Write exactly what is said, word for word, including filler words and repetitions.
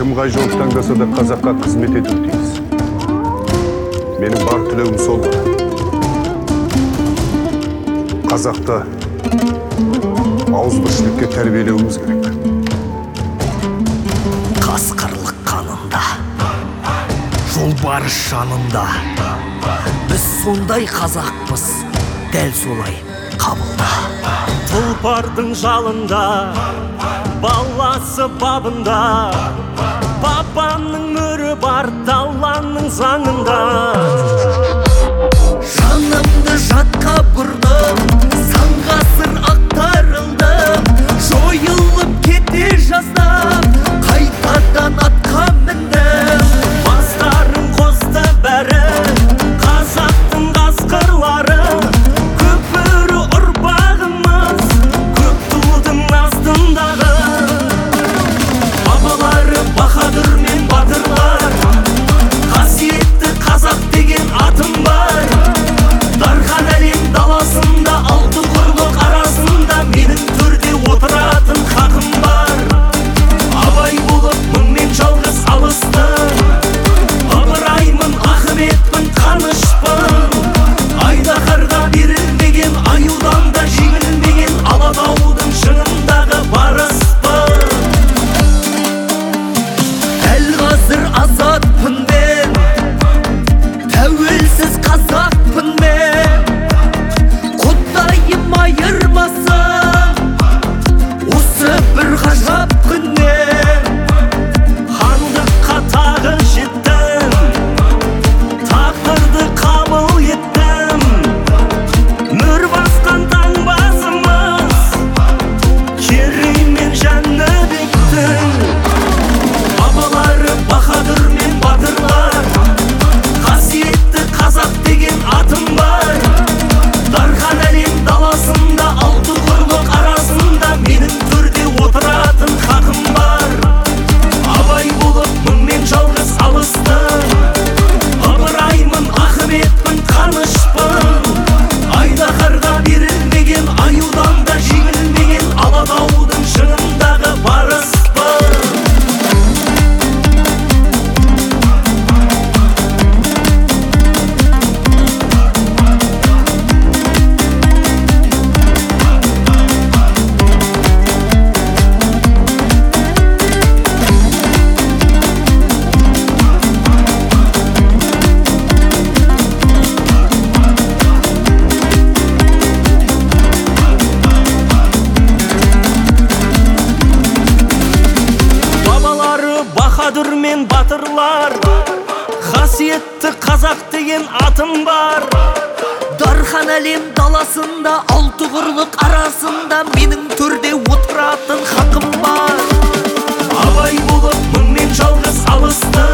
кім қай жол таңдаса да қазаққа қызмет ету тиіс. Менің бар тілегім сол. Қазақты ауызбіршілікке тәрбиелеуіміз керек. Қасқырлық қанында, жолбарыс жанында. Біз сондай қазақпыз, дәл солай қабылда. Тұлпардың жалында, баласы бабында, бабаның мөрі бар даланың заңында. Жанымды жатқа бұрдым, сан ғасыр ақтарылдым, жойылып кете жаздап, қайтадан атқа міндім. Бастарын қосты бәрі, қазақтың қасқырлары, көпірі ұрпағымыз, көк тудың астындағы. Бабалары баһадүр мен батырлар, қасиетті қазақ деген атым бар. Дархан әлем даласында, алты құрлық арасында менің төрде отыратын хақым бар. Абай болып мұңмен жалғыз алыстым, ыбыраймын, ахметпін, қанышпын. Айдаһарға берілмеген, аюдан да жеңілмеген, Алатаудың шыңындағы барыспын. Дәл қазір азатпын мен, тәуелсіз қазақпын мен. Құдайым айырмасын осы бір ғажап күннен. Хандыққа тағы жеттім, тағдырды қабыл еттім. Мөр басқан таңбасымыз, Керей мен Жәнібектің. Бабалары баһадүр мен батырлар, қасиетті қазақ деген атым бар. Дархан әлем даласында, алты құрлық арасында менің төрде отыратын хақым бар. Абай болып мұңмен жалғыз алыстым, ыбыраймын, ахметпін, қанышпын. Айдаһарға берілмеген, аюдан да жеңілмеген, Алатаудың шыңындағы барыспын. Бабалары баһадүр мен батырлар, қасиетті қазақ деген атым бар. Дархан әлем даласында, алты құрлық арасында менің төрде отыратын хақым бар. Абай болып мұңмен жалғыз алыстым,